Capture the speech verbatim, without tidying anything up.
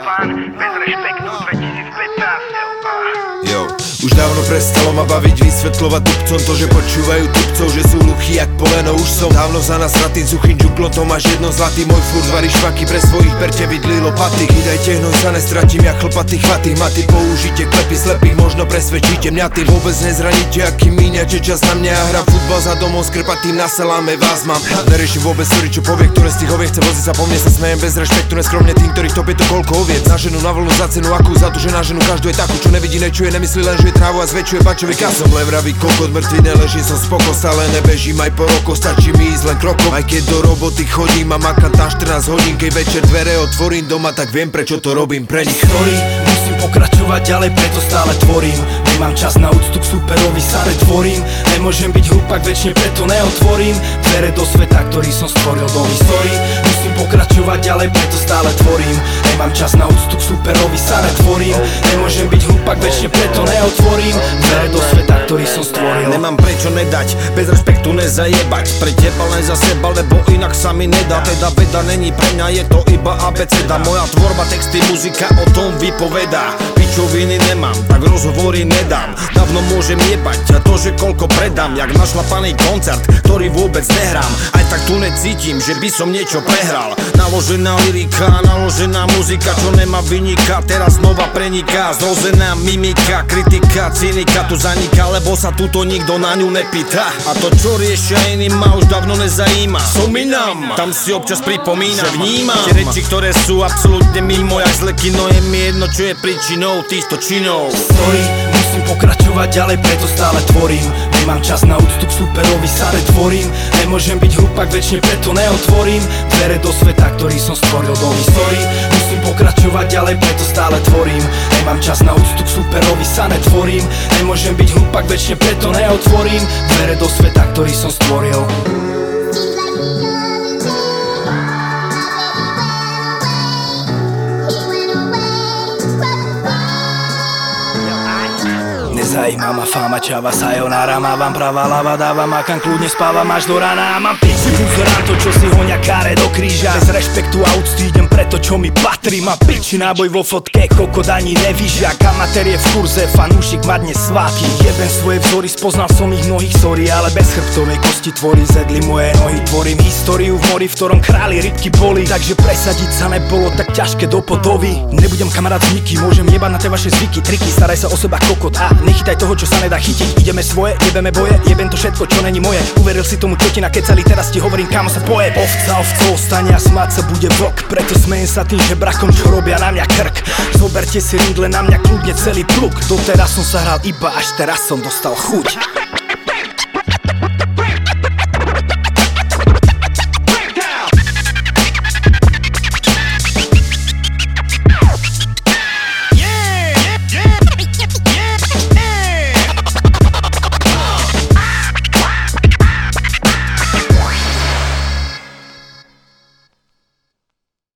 fan, bez rešpektu dvetisícpätnásť. Jo, už dávno prestalo ma baviť vysvetľovať tupcom to, že počúvajú tupcov, že sú hluchí jak poleno. Už som dávno za nás ratým suchým džuklom, to máš jedno zlatý. Môj furt varí švaky, pre svojich berte vidli lopaty. Chydajte hnoj, sa nestratím, jak chlpatý chvatý maty. Použite klepy slepých, možno presvedčíte mňa. Ty vôbec nezraníte, aký míňate čas na mňa. Ja hram futbal za domov, skrpatým na saláme vás mám. Neriešim vôbec story, čo povie, ktoré z tých oviek chce voziť sa po mne. Sa smejem bez rešpektu, neskromne tým, ktorých topie to koľko oviec. Na ženu na vlnu za cenu, akú za to, že na ženu každú je takú, čo nevidí, nečuje, nemyslí len, že je trávu a zväčšuje bačový kasom. Levravý kokot, mŕtvy neležím, som spoko, stále nebežím aj po roko, stačí mi ísť len krokom. Aj keď do roboty chodím a makám tam štrnásť hodín, keď večer dvere otvorím doma, tak viem, prečo to robím pre nich. Sorry, musím pokračovať ďalej, preto stále tvorím. Nemám čas na úctu k superovi, sare tvorím. Nemôžem byť hlupak, väčšine preto neotvorím dvere do sveta, ktorý som stvoril do histórii. Musím pokračovať ďalej, preto stále tvorím. Nemám čas na úctu k superovi, sare tvorím. Nemôžem byť hlupak, väčšine preto neotvorím dvere do sveta, ktorý som stvoril. Nemám prečo nedať, bez rešpektu nezajebať. Pre teba len za seba, lebo inak sa mi nedá. Teda veda není pre mňa, je to iba abeceda. Moja tvorba, texty, muzika o tom vypovedá. Pičoviny nemám, tak rozhovory nedám. Dávno môžem jebať a to, že koľko predám, jak našlapaný koncert, ktorý vôbec nehrám. Aj tak tu necítim, že by som niečo prehral. Naložená lyrika, naložená muzika, čo nemá vynika, teraz znova preniká. Zrozená mimika, kritika, cynika tu zaniká, lebo sa tuto nikto na ňu nepýta. A to, čo riešia iní, ma už dávno nezajíma. Som inám, tam si občas pripomínam, že vnímam tie reči, ktoré sú absolútne mimo, jak zle kino. Je mi jedno, čo je príčinou týchto činov. Sorry, musím pokračovať ďalej, preto stále tvorím. Nemám čas na úctu k superovi, sare tvorím. Nemôžem byť hlupak, väčšine preto neotvorím dvere do sveta, ktorý som stvoril do histórii. Musím pokračovať ďalej, preto stále tvorím. Nemám čas na úctu k superovi, sare tvorím. Nemôžem byť hlupak, väčšine preto neotvorím dvere do sveta, ktorý som stvoril. Nezajíma ma fama, čava, sayonara. Mávam pravá lava, dávam makam, kľudne spávam až do rána. Mám piči, buzerám to, čo si hoňa káre do kríža. Bez rešpektu a úcty idem pre to, čo mi patrí. Mám piči, náboj vo fotke, kokot ani nevížia. Amatér je v kurze, fanúšik ma dnes sváti. Jebem svoje vzory, spoznal som ich mnohých, sorry, ale bez chrbtovej kosti tvorí, zedli moje nohy. Tvorím históriu v mori, v ktorom králi rybky boli. Takže presadiť sa nebolo tak ťažké do podoby. Nebudem kamarát s nikým, môžem jebať na tie vaše zvyky, triky. Staraj sa o seba, kokot, a nechytaj toho, čo sa nedá chytiť. Ideme svoje, jebeme boje, jebem to všetko, čo není moje. Uveril si tomu, čo ti nakecali, teraz ti hovorím, kam sa poje. Ovca, ovcov, stane a smáť sa bude vlk. Preto smejem sa tým žebrakom, čo robia na mňa krk. Zoberte si rindle na mňa kľudne celý pluk. Doteraz som sa hral iba, až teraz som dostal chuť.